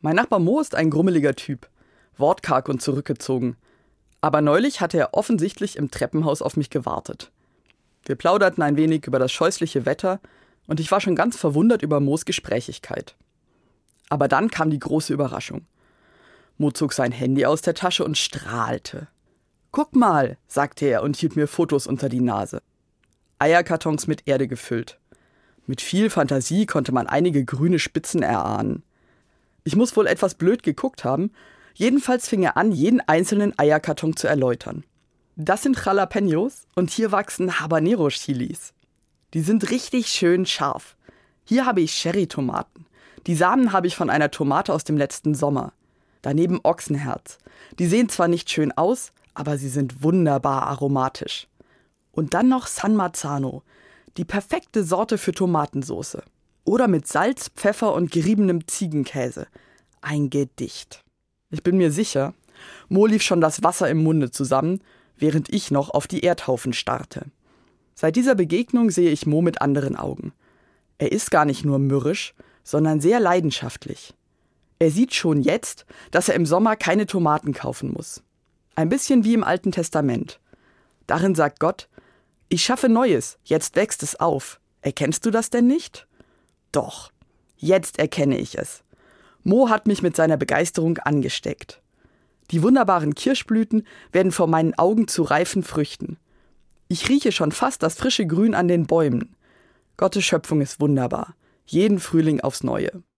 Mein Nachbar Mo ist ein grummeliger Typ, wortkarg und zurückgezogen. Aber neulich hatte er offensichtlich im Treppenhaus auf mich gewartet. Wir plauderten ein wenig über das scheußliche Wetter und ich war schon ganz verwundert über Mo's Gesprächigkeit. Aber dann kam die große Überraschung. Mo zog sein Handy aus der Tasche und strahlte. »Guck mal«, sagte er und hielt mir Fotos unter die Nase. Eierkartons mit Erde gefüllt. Mit viel Fantasie konnte man einige grüne Spitzen erahnen. Ich muss wohl etwas blöd geguckt haben. Jedenfalls fing er an, jeden einzelnen Eierkarton zu erläutern. Das sind Jalapenos und hier wachsen Habanero-Chilis. Die sind richtig schön scharf. Hier habe ich Cherry-Tomaten. Die Samen habe ich von einer Tomate aus dem letzten Sommer. Daneben Ochsenherz. Die sehen zwar nicht schön aus, aber sie sind wunderbar aromatisch. Und dann noch San Marzano, die perfekte Sorte für Tomatensoße. Oder mit Salz, Pfeffer und geriebenem Ziegenkäse. Ein Gedicht. Ich bin mir sicher, Mo lief schon das Wasser im Munde zusammen, während ich noch auf die Erdhaufen starrte. Seit dieser Begegnung sehe ich Mo mit anderen Augen. Er ist gar nicht nur mürrisch, sondern sehr leidenschaftlich. Er sieht schon jetzt, dass er im Sommer keine Tomaten kaufen muss. Ein bisschen wie im Alten Testament. Darin sagt Gott: Ich schaffe Neues, jetzt wächst es auf. Erkennst du das denn nicht? Doch, jetzt erkenne ich es. Mo hat mich mit seiner Begeisterung angesteckt. Die wunderbaren Kirschblüten werden vor meinen Augen zu reifen Früchten. Ich rieche schon fast das frische Grün an den Bäumen. Gottes Schöpfung ist wunderbar. Jeden Frühling aufs Neue.